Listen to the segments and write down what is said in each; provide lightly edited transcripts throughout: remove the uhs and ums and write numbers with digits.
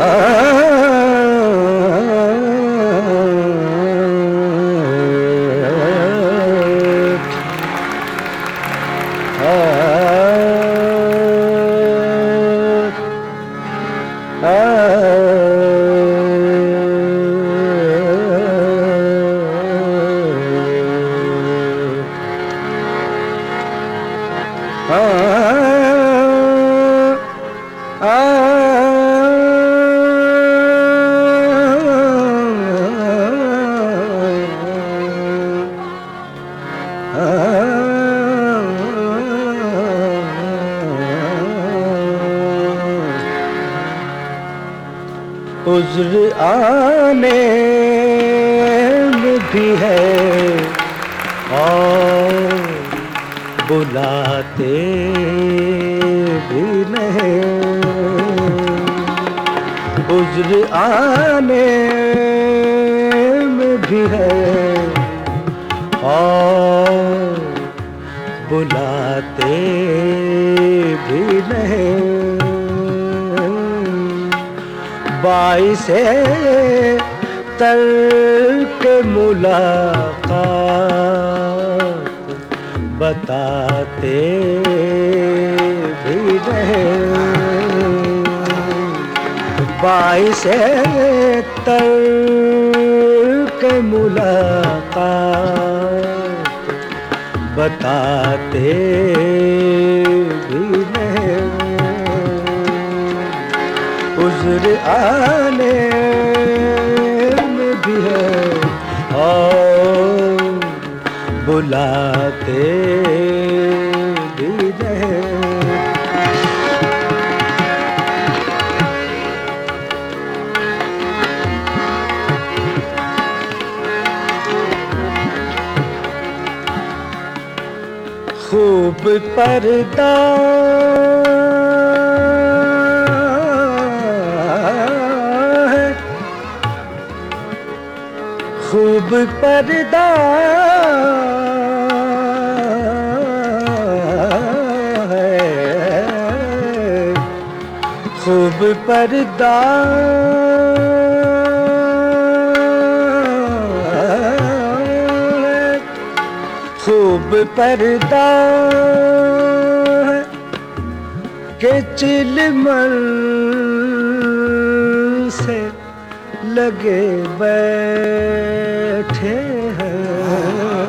عذر آنے میں بھی ہے اور بلاتے بھی نہیں، عذر آنے میں بھی ہے اور بلاتے بھی نہیں، باعث ترک ملاقات بتاتے بھی نہیں، باعث ترک ملاقات بتاتے بھی نہیں، عذر آنے میں بھی ہے اور بلاتے بھی نہیں۔ خوب پردہ خوب پردہ ہے، خوب پردہ ہے، خوب پردہ ہے کہ چلمن سے لگے بیٹھے ہیں،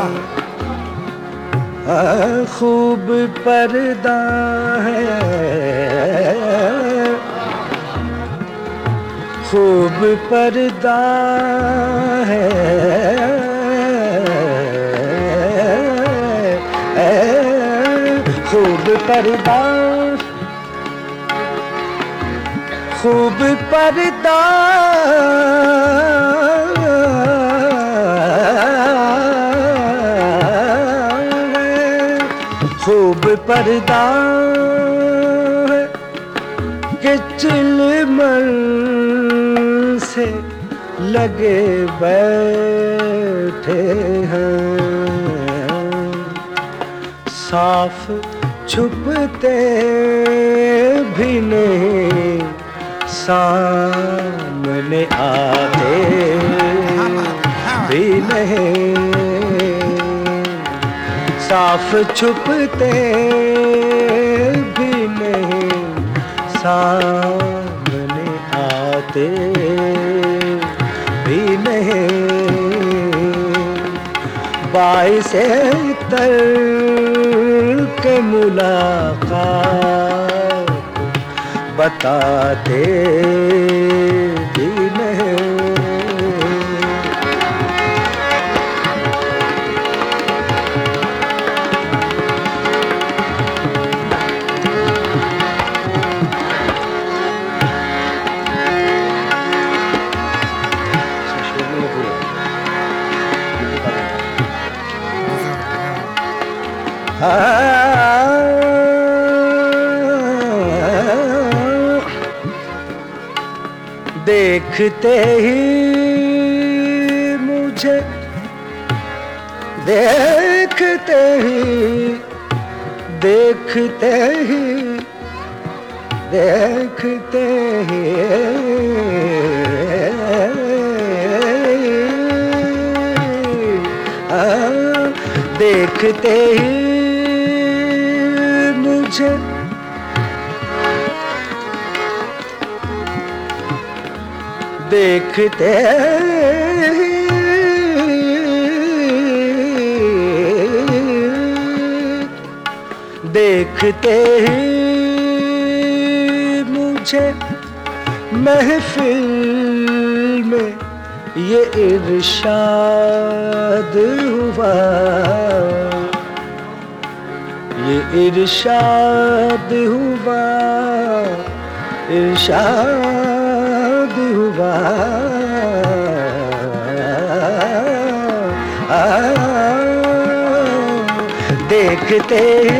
خوب پردہ ہے، خوب پردہ ہے، خوب پردہ، خوب پردہ خوب پردہ ہے کہ چلمن سے لگے بیٹھے ہیں، صاف چھپتے بھی نہیں سامنے آتے بھی نہیں، صاف چھپتے بھی نہیں سامنے آتے بھی نہیں، باعث ترک ملاقات بتاتے بھی نہیں۔ دیکھتے ہی مجھے، دیکھتے ہی، دیکھتے ہی دیکھتے ہی دیکھتے ہی مجھے دیکھتے دیکھتے ہی مجھے محفل میں یہ ارشاد ہوا یہ ارشاد ہوا ارشاد ہوا دیکھتے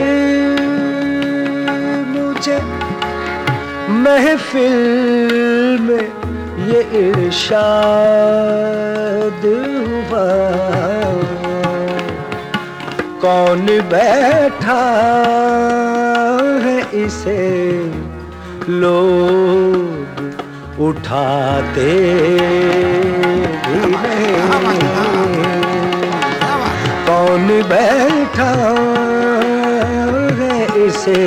مجھے محفل میں یہ ارشاد ہوا کون بیٹھا ہے اسے لوگ اٹھاتے بھی نہیں کون بیٹھا ہے اسے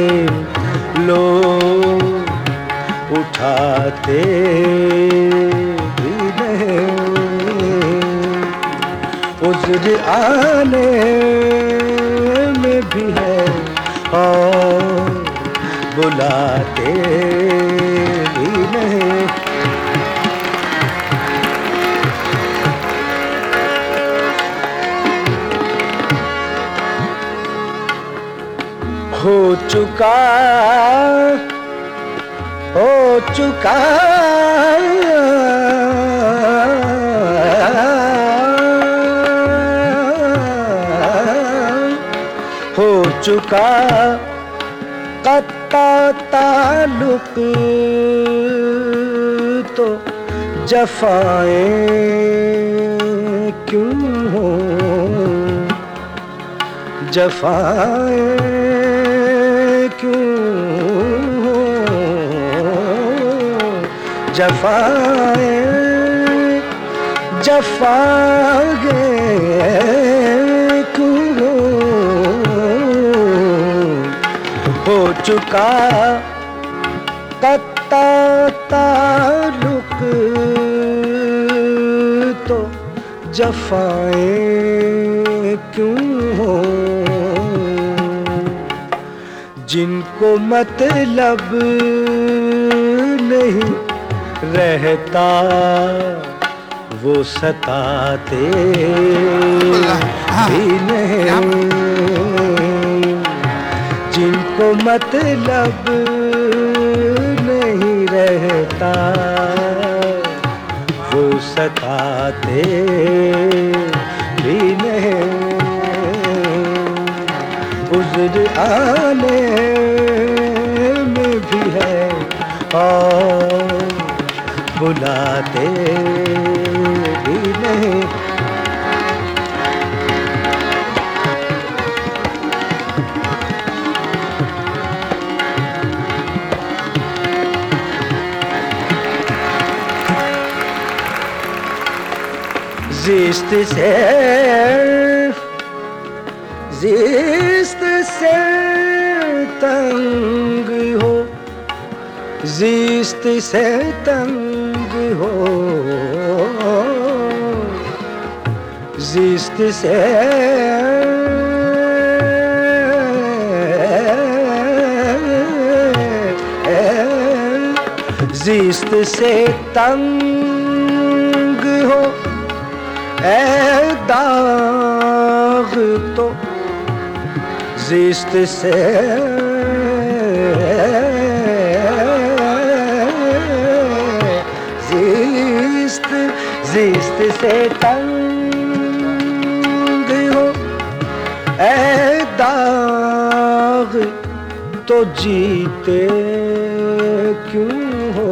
لوگ اٹھاتے بھی نہیں عذر آنے میں بھی ہے اور بلاتے بھی نہیں ہو چکا ہو چکا قطع تعلق تو جفائیں کیوں ہوں جفائیں کیوں جفائیں کیوں ہو چکا قطع تعلق تو جفائیں کیوں ہوں جن کو مطلب نہیں رہتا وہ ستاتے بھی نہیں جن کو مطلب نہیں رہتا وہ ستاتے بھی نہیں عذر آنے میں بھی ہے اور بلاتے بھی نہیں زیست سے تنگ ہو زیست سے تنگ ہو زیست سے زیست سے تنگ ہو اے داغ تو زیست سے زیست سے تنگ ہو اے داغ تو جیتے کیوں ہو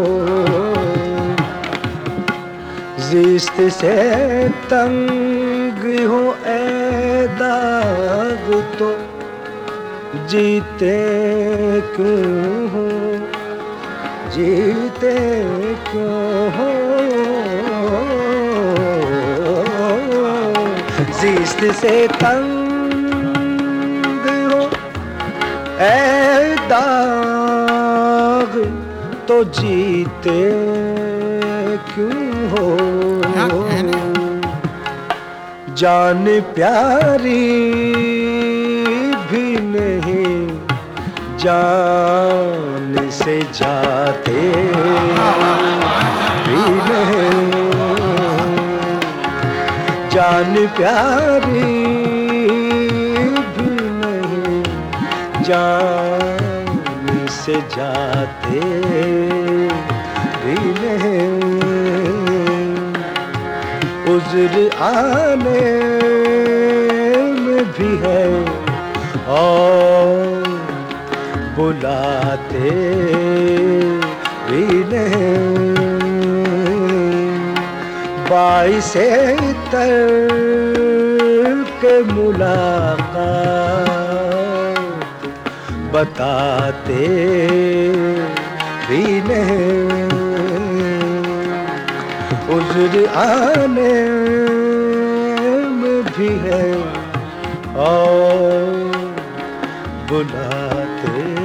زیست سے تنگ ہو اے داغ تو جیتے کیوں ہو جیتے کیوں ہو زیست سے تنگ ہو اے داغ تو جیتے کیوں ہو جان پیاری بھی نہیں جان سے جاتے بھی نہیں جان پیاری بھی نہیں جان سے جاتے بھی نہیں عذر آنے میں بھی ہے اور بلاتے بھی نہیں باعث ترک ملاقات بتاتے بھی نہیں عذر آنے میں بھی ہے اور بلاتے